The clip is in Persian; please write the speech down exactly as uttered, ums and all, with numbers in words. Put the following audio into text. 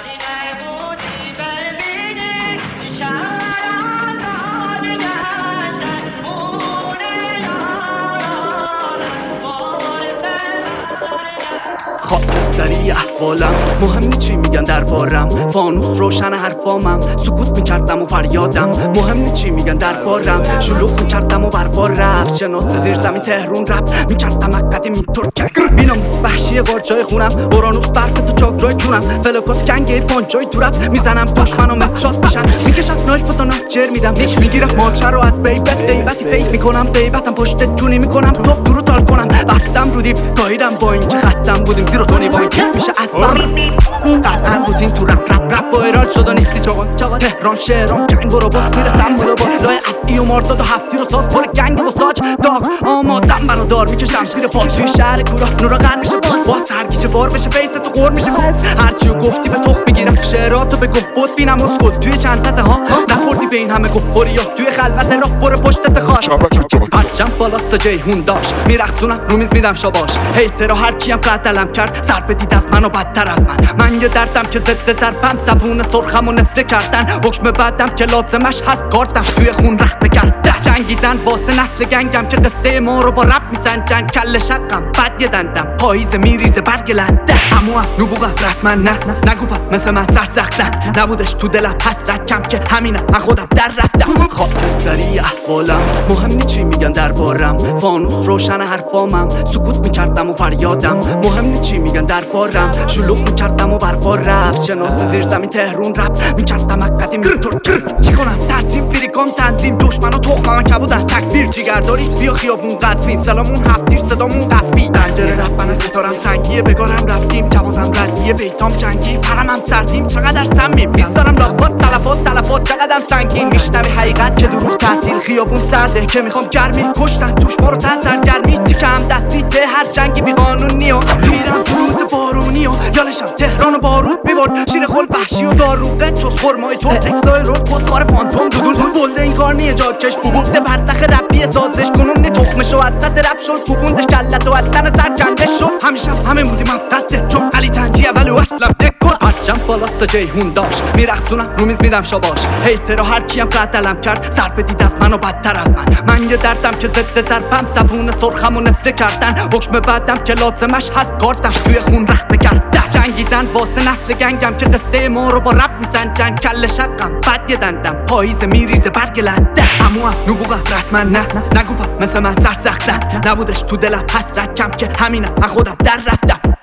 خاکستری احوالم مهم نی چی میگن دربارم، فانوس روشن حرفامم، سکوت میکردم و فریادم. مهم نی چی میگن دربارم، شلوغ میکردم و بربار رفت. شناس زیر زمین تهرون رفت میکردم قدیم اینطور کک بیناموس وحشی قارچای خونم، اورانوس برف تو چاکرای چونم، فلوکاس کنگه پانچای تو رفت میزنم دشمن و متشات میشن، میکشم نایف و تا نفجر میدم نیچ میگیرم ماچه رو از بیبت دیبتی فیک میکنم غیبتم پشت جونی میکنم توف درو تال کنم بستم رو دیف گاییدم با اینکه خستم بودیم زیرو تونی وان کیک میشه اصلا قطعا بودین تو رپ رپ رپ با ایران شده نیستی چاقان تهران شهران جنگ رو باز میرسم زیرو باز لای افعی و مارداد و هفتی رو ساز پر گنگ و ساج داغ آمادم برادار میکشم زیر پاک توی شهر کورا نورا قرد میشه باز باز سرگیچه بار بشه فیس تو قور میشه هرچیو گفتی به تخ میگیرم شعراتو به گفت بود بینم اسکل توی چندت ها نخوردی به این همه گفت یا توی خلوت راه برو پشتت خواهد هرچم بالاست تا جیهون داشت میرخصونم رو میز میدم شاباش هیترا هر کیم قتلم کرد سر بدید از من و بدتر از من من یه دردم که ضد سرپم زبون سرخم و نفله کردن حکم بعدم که لازمش هست کارتم توی خون رحمه کرد جنگیدن واسه نسل گنگم که قصه ما رو با رپ میسنجن کل شقم بد یه دندم پاییز میریزه برگ لنده همو هم نبوغم رسما نه نگو با مثل من سرسختن نبودش تو دلم حسرت کم که همینم من خودم در رفتم خاکستری احوالم مهم نی چی میگن دربارم فانوس روشن حرفامم سکوت میکردم و فریادم مهم نی چی میگن دربارم شلوغ میکردم و بربار رفت شناس زیر زمین تهرون رفت میکردم قدیم اینطور چی کنم ترسیم فریکام تنظیم دشمن و تخمم من کبودن تکبیر جیگرداری بیا خیابون قصفین سلامون هفتیر صدامون قفی دنجره رفتن ستارم تنگیه بگارم رفتیم جوازم ردیه بیتام جنگی پرمم سردیم چقدر سمیم بیست دارم لاغات تلفات سلفات چقدر سنگین میشنوی حقیقت که دروغ تعطیل خیابون سرده که میخوام گرمی کشتن توش ما رو تزر گرمی تیکم دستی ته هر جنگی بی قانونی و میرم تو روز بارونی و یالشم تهران و بارود میبرد شیر خل وحشی و داروغه چوز خورمای تو اکسای رود کسخار فانتوم دودول بلده این کار نیه جاکش بوبوده برزخ ربی سازش کنون نی تخمشو از تد رب شد کوبوندش کلت و از تن تر کنده شد همیشه همه بودیم هم قده چون علی تنجی اول و اصلا دکل هرچم بالاست تا جیهون داشت میرخصونم رو میز میدم شاباش هیترا هر کیم قتلم کرد سر بدید از من و بدتر از من من یه دردم که ضد سرپم زبون سرخم و نفله کردن حکم بعدم که لازمش هست کارتم توی خون رحمه کرد جنگیدن واسه نسل گنگم که قصه ما رو با رپ میسنجن کل شقم بد یه دندم پاییز میریزه برگ لنده همو هم نبوغم رسما نه نگو با مثل من سرسختن نبودش تو دلم حسرت کم که همینم من خودم در رفتم